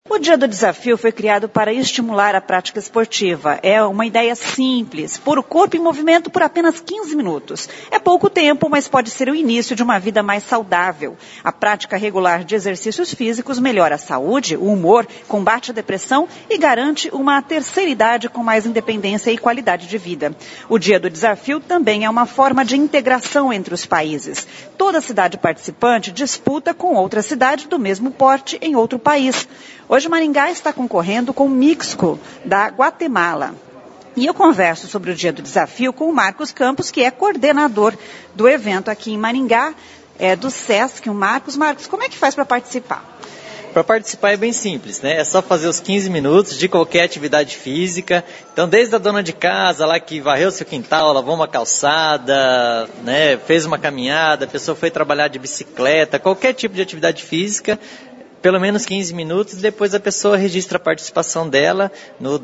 O Dia do Desafio foi criado para estimular a prática esportiva. É uma ideia simples, pôr o corpo em movimento por apenas 15 minutos. É pouco tempo, mas pode ser o início de uma vida mais saudável. A prática regular de exercícios físicos melhora a saúde, o humor, combate a depressão e garante uma terceira idade com mais independência e qualidade de vida. O Dia do Desafio também é uma forma de integração entre os países. Toda cidade participante disputa com outra cidade do mesmo porte em outro país. Hoje Maringá está concorrendo com o Mixco, da Guatemala. E eu converso sobre o Dia do Desafio com o Marcos Campos, que é coordenador do evento aqui em Maringá, do SESC. O Marcos, como é que faz para participar? Para participar é bem simples, né? É só fazer os 15 minutos de qualquer atividade física. Então, desde a dona de casa lá que varreu seu quintal, lavou uma calçada, né? Fez uma caminhada, a pessoa foi trabalhar de bicicleta, qualquer tipo de atividade física, pelo menos 15 minutos, depois a pessoa registra a participação dela no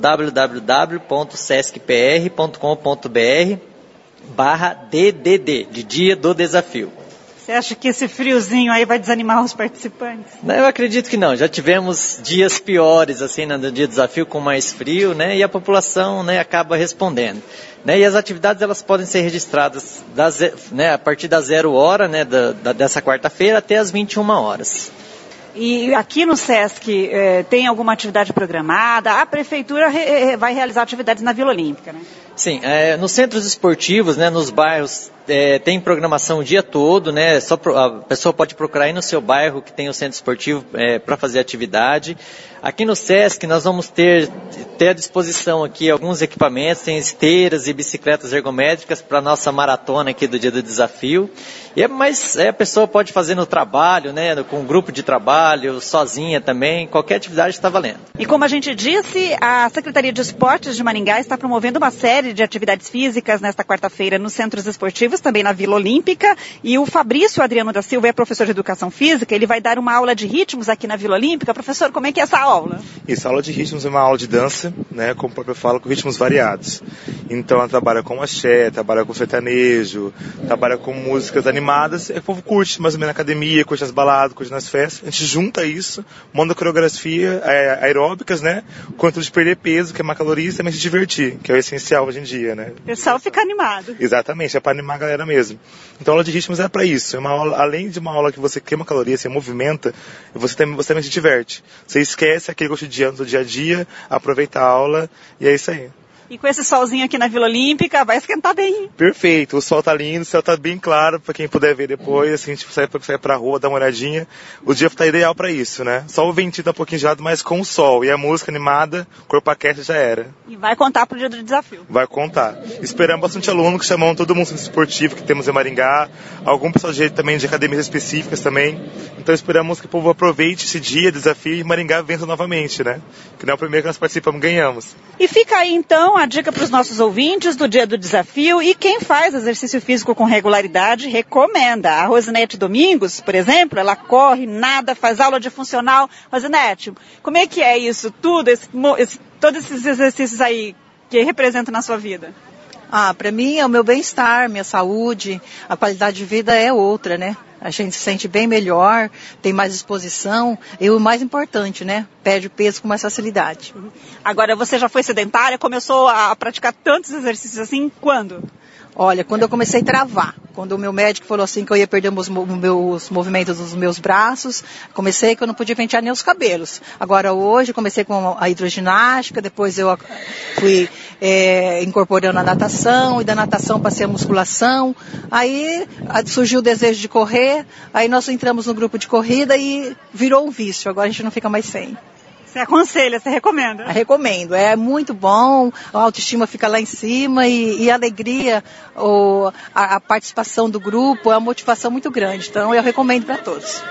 www.sescpr.com.br/DDD, de Dia do Desafio. Você acha que esse friozinho aí vai desanimar os participantes? Não, eu acredito que não. Já tivemos dias piores, assim, no Dia do Desafio, com mais frio, né? E a população, né, acaba respondendo. Né, e as atividades elas podem ser registradas a partir da 0 hora, né, dessa quarta-feira até as 21 horas. E aqui no SESC tem alguma atividade programada? A prefeitura vai realizar atividades na Vila Olímpica, né? Sim, nos centros esportivos, né, nos bairros, tem programação o dia todo, né? A pessoa pode procurar aí no seu bairro que tem o centro esportivo para fazer atividade. Aqui no SESC nós vamos ter à disposição aqui alguns equipamentos, tem esteiras e bicicletas ergométricas para a nossa maratona aqui do Dia do Desafio. Mas a pessoa pode fazer no trabalho, né, com um grupo de trabalho, sozinha também, qualquer atividade está valendo. E como a gente disse, a Secretaria de Esportes de Maringá está promovendo uma série de atividades físicas nesta quarta-feira nos centros esportivos, também na Vila Olímpica. E o Fabrício Adriano da Silva é professor de Educação Física, ele vai dar uma aula de ritmos aqui na Vila Olímpica. Professor, como é que é essa aula? Isso, a aula de ritmos é uma aula de dança, né, como o próprio fala, com ritmos variados. Então ela trabalha com axé, trabalha com sertanejo, trabalha com músicas animadas. O povo curte mais ou menos na academia, curte nas baladas, curte nas festas. A gente junta isso, monta coreografia aeróbicas, né, com o intuito de perder peso, que é uma caloria, e também se divertir, que é o essencial hoje em dia, né? O pessoal fica animado. Exatamente, é para animar a galera mesmo. Então a aula de ritmos é para isso. É uma aula, além de uma aula que você queima caloria, você movimenta, você também se diverte. Você esquece aquele cotidiano do dia a dia, aproveita a aula e é isso aí. E com esse solzinho aqui na Vila Olímpica, vai esquentar bem. Perfeito, o sol tá lindo, o céu tá bem claro, para quem puder ver depois, assim, a gente sai pra rua, dá uma olhadinha. O dia tá ideal para isso, né? Só o ventinho tá um pouquinho gelado, mas com o sol e a música animada, o corpo aquece já era. E vai contar pro Dia do Desafio. Vai contar. Esperamos bastante aluno, que chamamos todo mundo esportivo que temos em Maringá, algum pessoal também de academias específicas também. Então esperamos que o povo aproveite esse dia, desafio, e Maringá vença novamente, né? Que não é o primeiro que nós participamos, ganhamos. E fica aí então a dica para os nossos ouvintes do Dia do Desafio, e quem faz exercício físico com regularidade recomenda. A Rosinete Domingos, por exemplo, ela corre, nada, faz aula de funcional. Rosinete, como é que é isso tudo, todos esses exercícios aí que representam na sua vida? Para mim é o meu bem-estar, minha saúde, a qualidade de vida é outra, né? A gente se sente bem melhor, tem mais disposição e o mais importante, né? Perde peso com mais facilidade. Agora, você já foi sedentária? Começou a praticar tantos exercícios assim, quando? Olha, quando eu comecei a travar, quando o meu médico falou assim que eu ia perder os meus movimentos dos meus braços, comecei que eu não podia pentear nem os cabelos. Agora hoje comecei com a hidroginástica, depois eu fui incorporando a natação, e da natação passei a musculação, aí surgiu o desejo de correr, aí nós entramos no grupo de corrida e virou um vício, agora a gente não fica mais sem. Você aconselha, você recomenda? Recomendo, é muito bom, a autoestima fica lá em cima e a alegria, a participação do grupo é uma motivação muito grande, então eu recomendo para todos.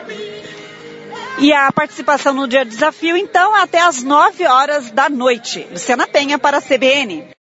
E a participação no Dia do Desafio, então, até às 9 horas da noite. Luciana Penha para a CBN.